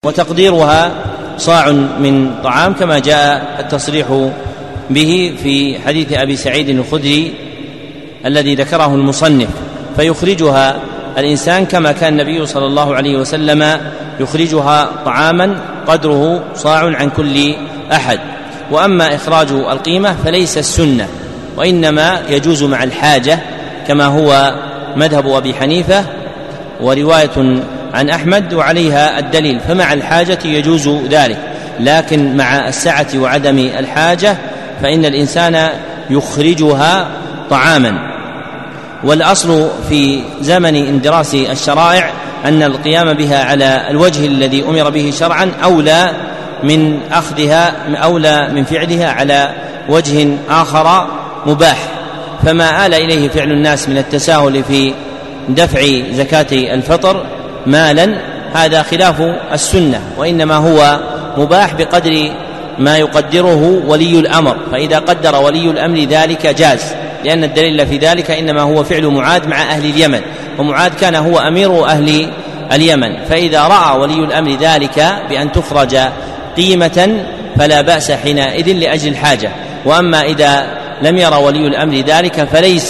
وتقديرها صاع من طعام كما جاء التصريح به في حديث أبي سعيد الخدري الذي ذكره المصنف، فيخرجها الإنسان كما كان النبي صلى الله عليه وسلم يخرجها طعاما قدره صاع عن كل أحد. وأما إخراج القيمة فليس السنة، وإنما يجوز مع الحاجة كما هو مذهب أبي حنيفة ورواية عن أحمد وعليها الدليل، فمع الحاجة يجوز ذلك، لكن مع السعة وعدم الحاجة فإن الإنسان يخرجها طعاما. والأصل في زمن اندراس الشرائع أن القيام بها على الوجه الذي أمر به شرعا أولى من أخذها أولى من فعلها على وجه آخر مباح، فما آل إليه فعل الناس من التساهل في دفع زكاة الفطر مالا هذا خلاف السنة، وإنما هو مباح بقدر ما يقدره ولي الأمر، فإذا قدر ولي الأمر ذلك جاز، لأن الدليل في ذلك إنما هو فعل معاذ مع أهل اليمن، ومعاذ كان هو أمير أهل اليمن، فإذا رأى ولي الأمر ذلك بأن تخرج قيمة فلا بأس حينئذ لأجل الحاجة. وأما إذا لم يرى ولي الأمر ذلك فليس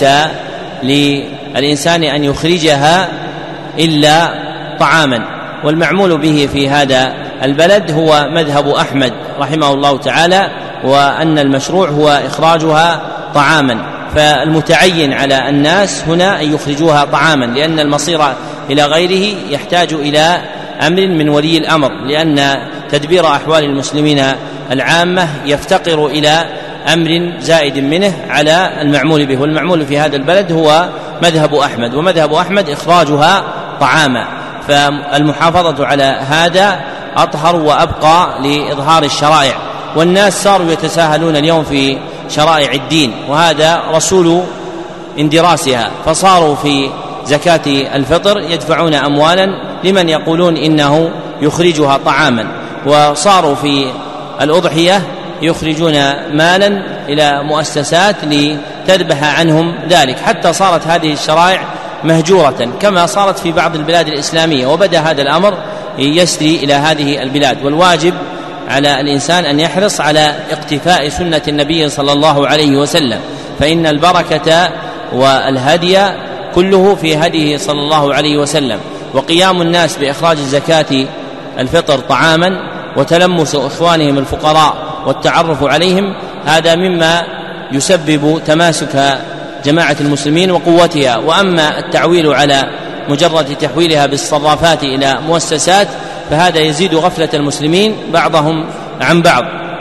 للإنسان أن يخرجها إلا طعاما. والمعمول به في هذا البلد هو مذهب أحمد رحمه الله تعالى، وأن المشروع هو إخراجها طعاما، فالمتعين على الناس هنا أن يخرجوها طعاما، لأن المصير إلى غيره يحتاج إلى أمر من ولي الأمر، لأن تدبير أحوال المسلمين العامة يفتقر إلى أمر زائد منه على المعمول به، والمعمول في هذا البلد هو مذهب أحمد، ومذهب أحمد إخراجها طعاما، فالمحافظة على هذا أطهر وأبقى لإظهار الشرائع. والناس صاروا يتساهلون اليوم في شرائع الدين، وهذا رسول اندراسها، فصاروا في زكاة الفطر يدفعون أموالا لمن يقولون إنه يخرجها طعاما، وصاروا في الأضحية يخرجون مالا إلى مؤسسات لتذبح عنهم ذلك، حتى صارت هذه الشرائع مهجورة كما صارت في بعض البلاد الإسلامية، وبدأ هذا الأمر يسري إلى هذه البلاد. والواجب على الإنسان أن يحرص على اقتفاء سنة النبي صلى الله عليه وسلم، فإن البركة والهدي كله في هديه صلى الله عليه وسلم. وقيام الناس بإخراج زكاة الفطر طعاما وتلمس إخوانهم الفقراء والتعرف عليهم هذا مما يسبب تماسك جماعة المسلمين وقوتها. وأما التعويل على مجرد تحويلها بالصرافات إلى مؤسسات فهذا يزيد غفلة المسلمين بعضهم عن بعض،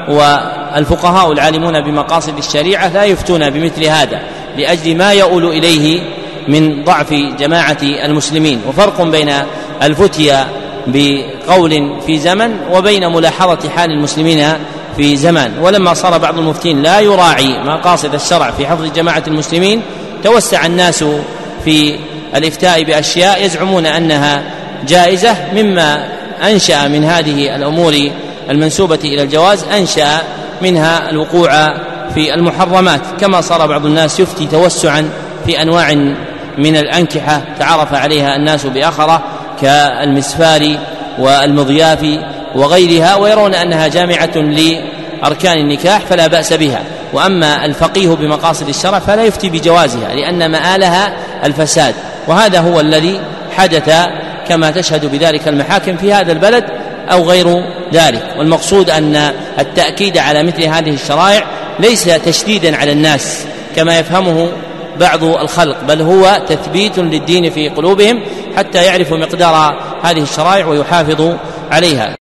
والفقهاء العالمون بمقاصد الشريعة لا يفتون بمثل هذا لأجل ما يؤول إليه من ضعف جماعة المسلمين. وفرق بين الفتيا بقول في زمن وبين ملاحظة حال المسلمين في زمان. ولما صار بعض المفتين لا يراعي مقاصد الشرع في حفظ جماعة المسلمين توسع الناس في الإفتاء بأشياء يزعمون أنها جائزة، مما أنشأ من هذه الأمور المنسوبة إلى الجواز أنشأ منها الوقوع في المحرمات، كما صار بعض الناس يفتي توسعا في أنواع من الأنكحة تعرف عليها الناس بآخرة كالمسفار والمضياف وغيرها، ويرون أنها جامعة لأركان النكاح فلا بأس بها. وأما الفقيه بمقاصد الشرع فلا يفتي بجوازها لأن مآلها الفساد، وهذا هو الذي حدث كما تشهد بذلك المحاكم في هذا البلد أو غير ذلك. والمقصود أن التأكيد على مثل هذه الشرائع ليس تشديدا على الناس كما يفهمه بعض الخلق، بل هو تثبيت للدين في قلوبهم حتى يعرفوا مقدار هذه الشرائع ويحافظوا عليها.